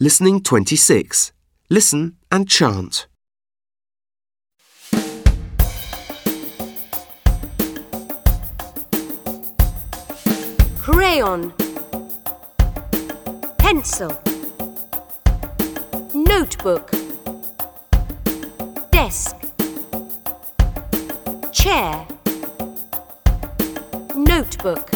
Listening 26. Listen and chant. Crayon, pencil, notebook, desk, chair, notebook,